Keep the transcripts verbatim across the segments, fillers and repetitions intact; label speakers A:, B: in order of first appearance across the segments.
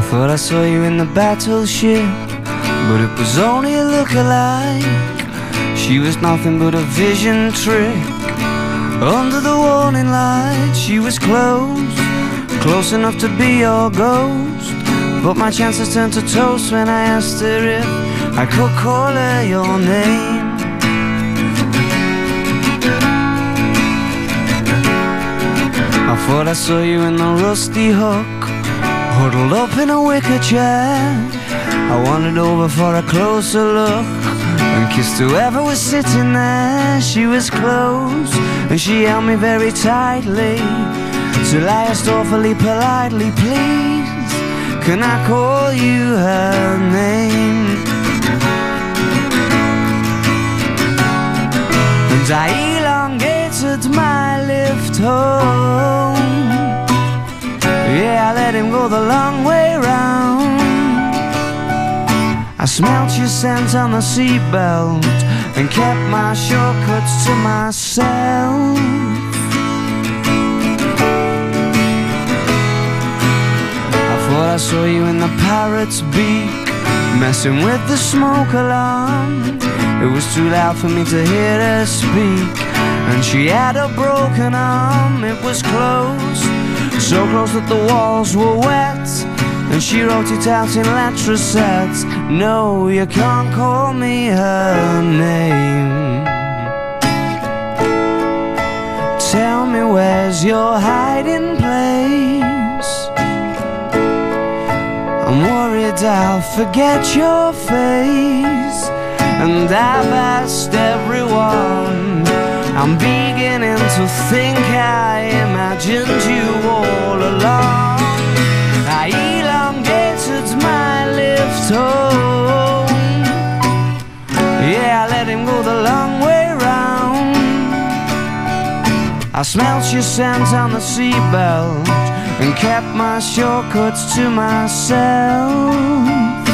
A: thought I saw you in the battleship, but it was only a look-alike. She was nothing but a vision trick. Under the warning light, she was close, close enough to be your ghost. But my chances turned to toast when I asked her if I could call her your name. I thought I saw you in the Rusty Hook, huddled up in a wicker chair. I wandered over for a closer look and kissed whoever was sitting there. She was close and she held me very tightly, till I asked awfully politely, please, can I call you her name? And I elongated my lift home. Yeah, I let him go the long way round. I smelt your scent on the seatbelt and kept my shortcuts to myself. I thought I saw you in the parrot's beak, messing with the smoke alarm. It was too loud for me to hear her speak, and she had a broken arm. It was close, so close that the walls were wet, and she wrote it out in letters. No, you can't call me her name. Tell me, where's your hiding place? I'm worried I'll forget your face, and I've asked everyone. I'm beginning to think I imagined you all along. I elongated my lift home. Yeah, I let him go the long way round. I smelt your scent on the seatbelt and kept my shortcuts to myself.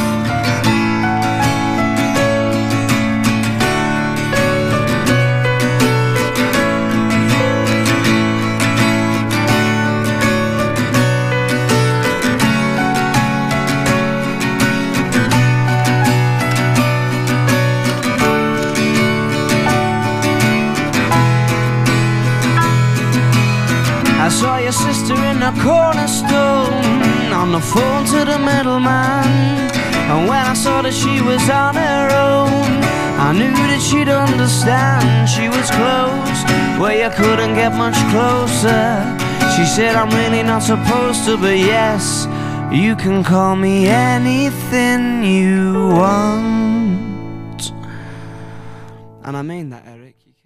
A: I saw your sister in a cornerstone, on the phone to the middleman. And when I saw that she was on her own, I knew that she'd understand. She was close, where you couldn't get much closer. She said, I'm really not supposed to, but yes, you can call me anything you want. And I mean that, Eric.